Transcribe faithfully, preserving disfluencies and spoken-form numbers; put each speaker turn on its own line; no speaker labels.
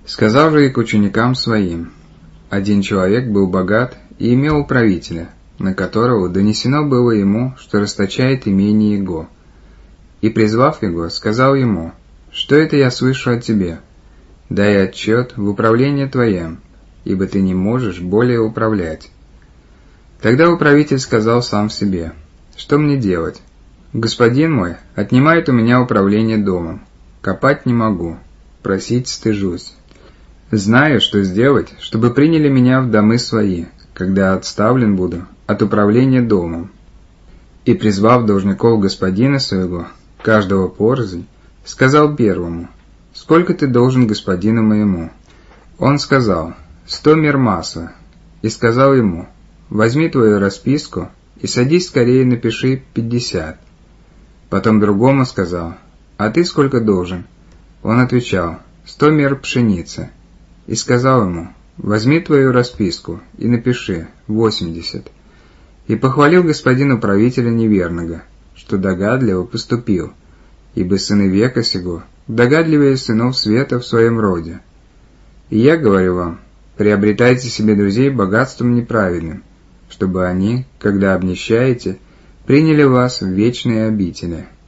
Сказал же и к ученикам своим: один человек был богат и имел управителя, на которого донесено было ему, что расточает имение его. И, призвав его, сказал ему: «Что это я слышу о тебе? Дай отчет в управление твоем, ибо ты не можешь более управлять». Тогда управитель сказал сам себе: «Что мне делать? Господин мой отнимает у меня управление домом. Копать не могу, просить стыжусь. Знаю, что сделать, чтобы приняли меня в домы свои, когда отставлен буду от управления домом». И, призвав должников господина своего, каждого порознь, сказал первому: «Сколько ты должен господину моему?» Он сказал: «Сто мер масла». И сказал ему: «Возьми твою расписку и садись скорее, напиши пятьдесят». Потом другому сказал: «А ты сколько должен?» Он отвечал: «Сто мер пшеницы». И сказал ему: «Возьми твою расписку и напиши восемьдесят». И похвалил господин управителя неверного, что догадливо поступил, ибо сыны века сего догадливее сынов света в своем роде. И я говорю вам, приобретайте себе друзей богатством неправедным, чтобы они, когда обнищаете, приняли вас в вечные обители».